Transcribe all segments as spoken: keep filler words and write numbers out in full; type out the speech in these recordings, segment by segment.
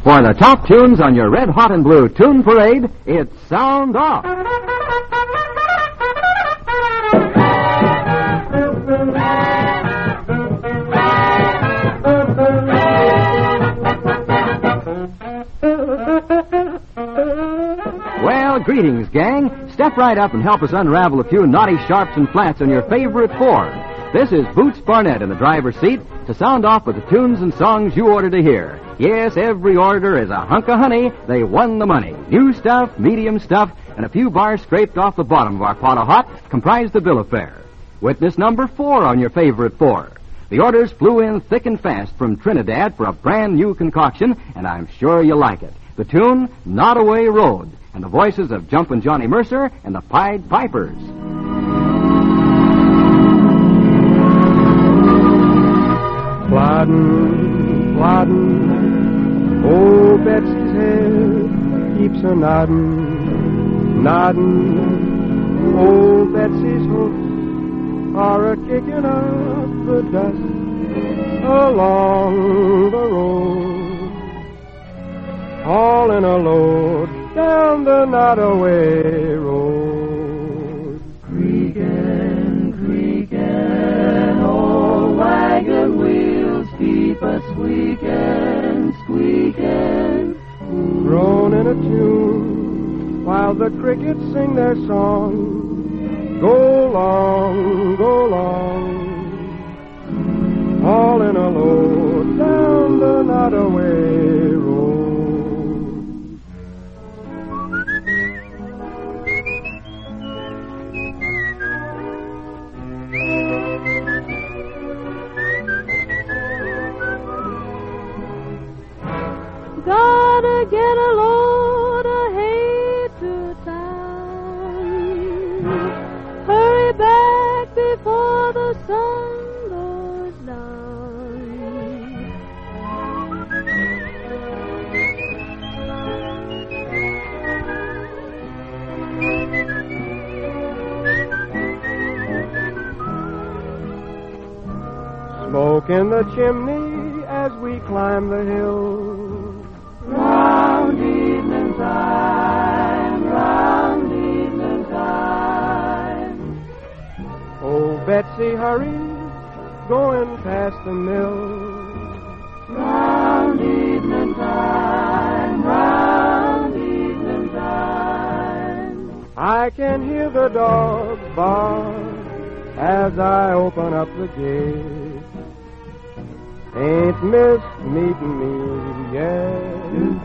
For the top tunes on your Red Hot and Blue Tune Parade, it's Sound Off. Well, greetings, gang. Step right up and help us unravel a few naughty sharps and flats on your favorite four. This is Boots Barnett in the driver's seat to sound off with the tunes and songs you order to hear. Yes, every order is a hunk of honey. They won the money. New stuff, medium stuff, and a few bars scraped off the bottom of our pot of hot comprise the bill of fare. Witness number four on your favorite four. The orders flew in thick and fast from Trinidad for a brand new concoction, and I'm sure you like it. The tune, Nottoway Road, and the voices of Jumpin' Johnny Mercer and the Pied Pipers. Ploddin', ploddin', old Betsy's head keeps her noddin', noddin'. Old Betsy's hoofs are a-kickin' up the dust along the road, hauling a load down the Nottoway Road. Creakin', creakin', old wagon wheels keep a squeakin', squeakin'. Thrown in a tune while the crickets sing their song. Go long, go long, hauling a load down the Nottoway Road. Gotta get a load of hay to town. Hurry back before the sun goes down. Smoke in the chimney as we climb the hill. Round evening time, round evening time. Old Betsy hurry, going past the mill. Round evening time, round evening time. I can hear the dogs bark as I open up the gate. Ain't missed meeting me yet.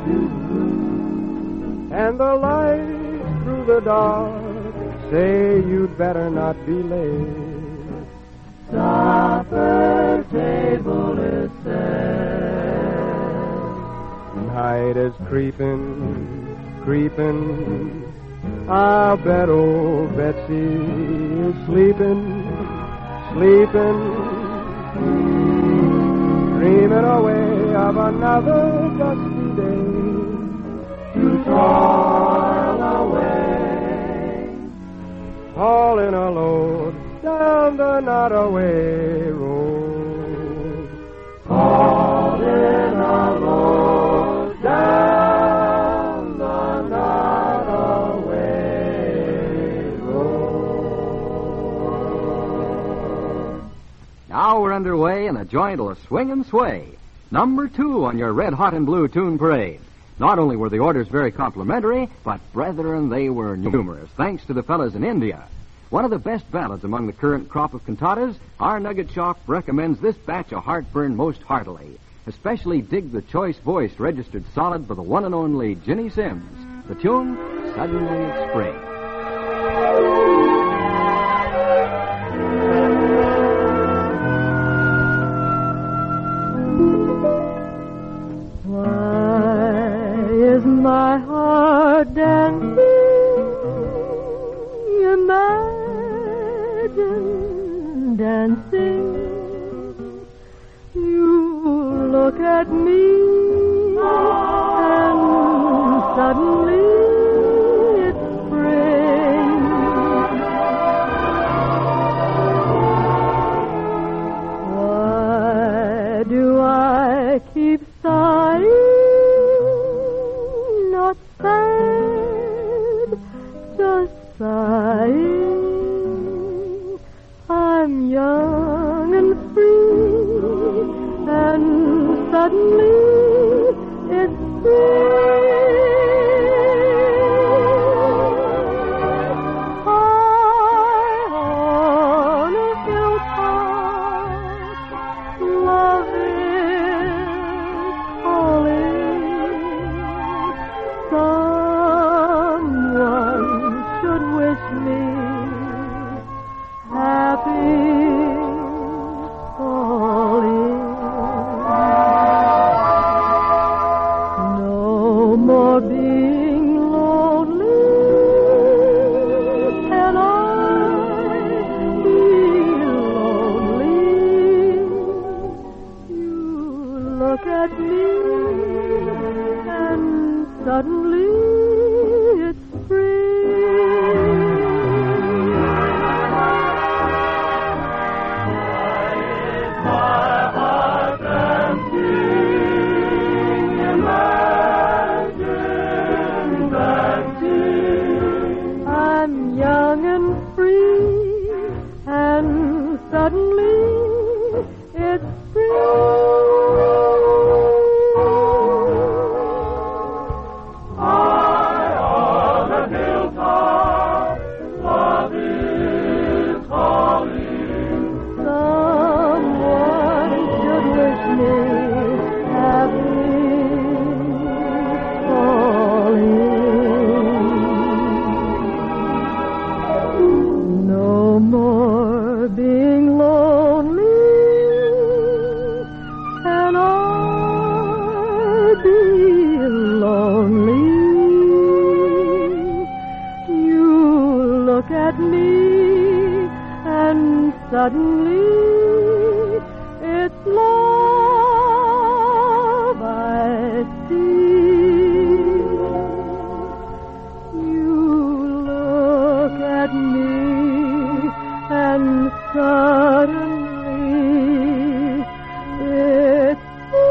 And the lights through the dark say you'd better not be late. Supper table is set. Night is creeping, creeping. I'll bet old Betsy is sleeping, sleeping. Dreaming away of another dusty day to toil away, hauling a load down the Nottoway Road, hauling a load down the Nottoway Road. Now we're underway, and the joint will swing and sway. Number two on your Red Hot and Blue Tune Parade. Not only were the orders very complimentary, but, brethren, they were numerous, thanks to the fellas in India. One of the best ballads among the current crop of cantatas, our Nugget Shop recommends this batch of heartburn most heartily. Especially dig the choice voice registered solid by the one and only Ginny Sims. The tune, Suddenly It's Spring. My heart dancing, imagine dancing. You look at me and suddenly it's spring. Why do I keep sighing? suddenly it's free. I'm young and free, and suddenly it's free. Suddenly, it's love I see. You look at me, and suddenly, it's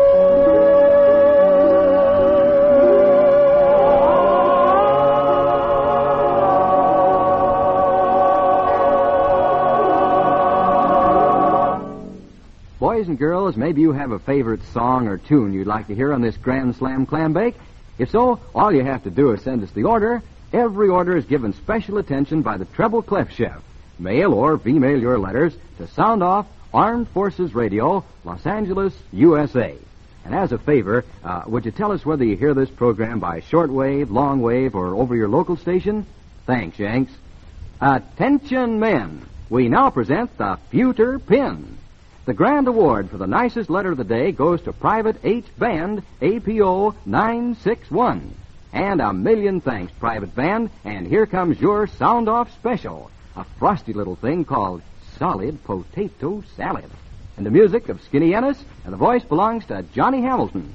Boys and girls, maybe you have a favorite song or tune you'd like to hear on this Grand Slam Clam Bake. If so, all you have to do is send us the order. Every order is given special attention by the Treble Clef Chef. Mail or V-mail your letters to Sound Off, Armed Forces Radio, Los Angeles, U S A. And as a favor, uh, would you tell us whether you hear this program by shortwave, longwave, or over your local station? Thanks, Yanks. Attention, men. We now present the Pewter Pin. The grand award for the nicest letter of the day goes to Private H. Band, A P O nine six one. And a million thanks, Private Band, and here comes your Sound Off special, a frosty little thing called Solid Potato Salad. And the music of Skinny Ennis, and the voice belongs to Johnny Hamilton.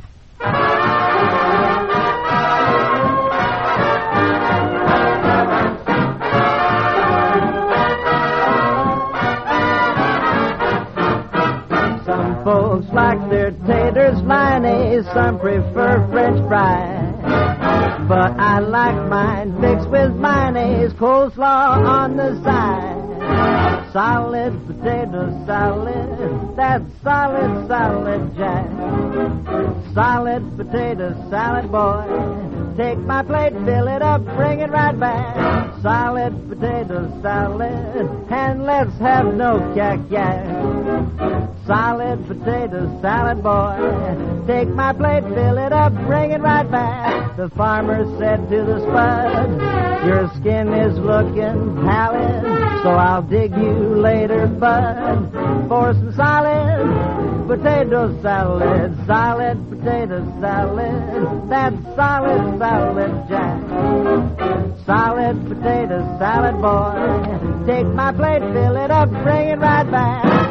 Folks like their taters, mayonnaise, some prefer French fries. But I like mine mixed with mayonnaise, coleslaw on the side. Solid potato salad, that's solid, solid jack. Solid potato salad, boy. Take my plate, fill it up, bring it right back. Solid potato salad, and let's have no yak-yak. Solid potato salad, boy. Take my plate, fill it up, bring it right back. The farmer said to the spud, your skin is looking pallid, so I'll dig you later, bud, for some solid potato salad. Solid potato salad, that's solid, solid jack. Solid potato salad, boy. Take my plate, fill it up, bring it right back.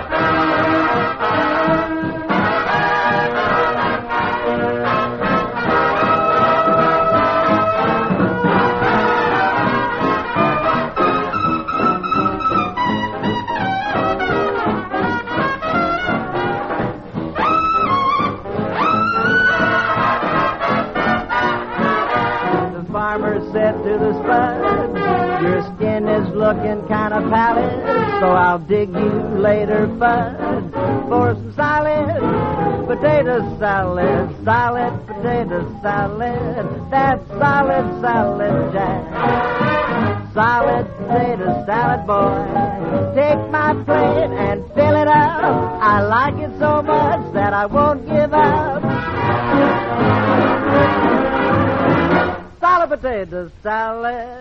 Said to the spud, your skin is looking kind of pallid, so I'll dig you later, bud, for some solid potato salad. Solid potato salad, that's solid, solid jack. Solid potato salad, boy. Take my plate and fill it up. I like it so much that I won't give up. Solid potato salad.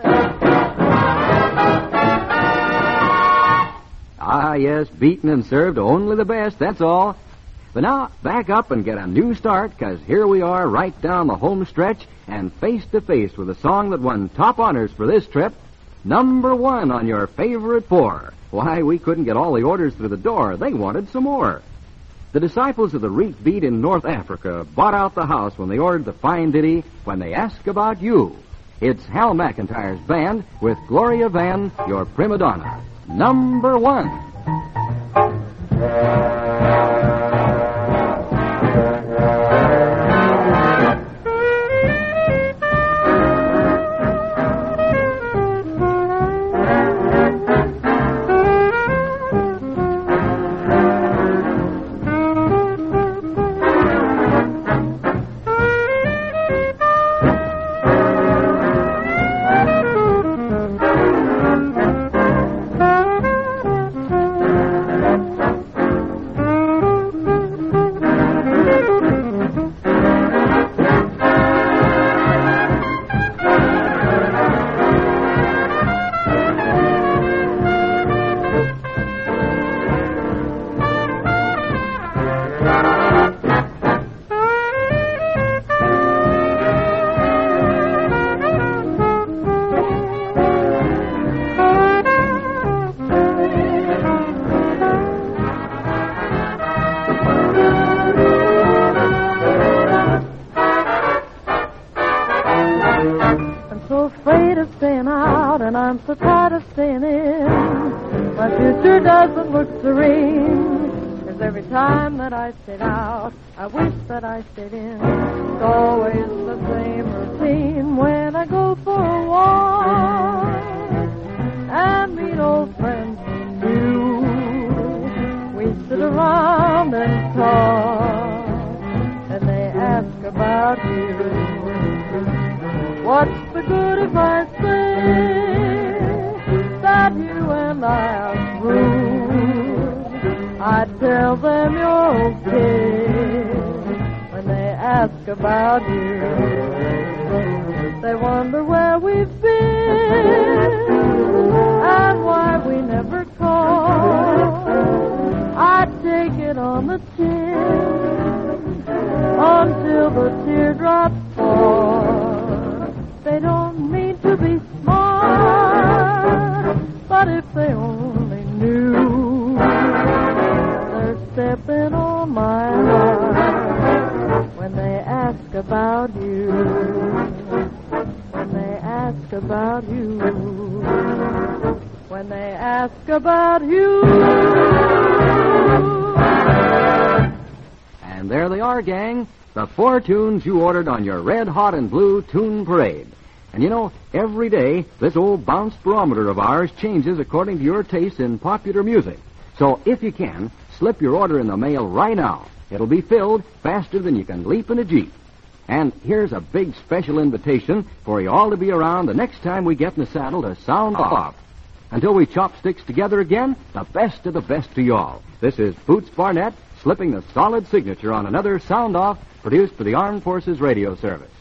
Ah, yes, beaten and served only the best, that's all. But now, back up and get a new start, because here we are right down the home stretch and face to face with a song that won top honors for this trip, number one on your favorite four. Why, we couldn't get all the orders through the door. They wanted some more. The disciples of the Reef Beat in North Africa bought out the house when they ordered the fine ditty When They Ask About You. It's Hal McIntyre's band with Gloria Vann, your prima donna. Number one. And I'm so tired of staying in. My future doesn't look serene. 'Cause every time that I sit out, I wish that I stayed in. It's always the same routine when I go for a walk and meet old friends new. We sit around and talk, and they ask about you. What's the good if I say that you and I are through? I tell them you're okay when they ask about you. They wonder where we've been and why we never call. I take it on the chin until the teardrops fall. They don't mean to be smart, but if they only knew, they're stepping on my heart when they ask about you. When they ask about you. When they ask about you. And there they are, gang. The four tunes you ordered on your Red Hot and Blue Tune Parade. And you know, every day, this old bounce barometer of ours changes according to your taste in popular music. So if you can, slip your order in the mail right now. It'll be filled faster than you can leap in a Jeep. And here's a big special invitation for you all to be around the next time we get in the saddle to sound off. Until we chop sticks together again, the best of the best to you all. This is Boots Barnett slipping the solid signature on another Sound Off produced for the Armed Forces Radio Service.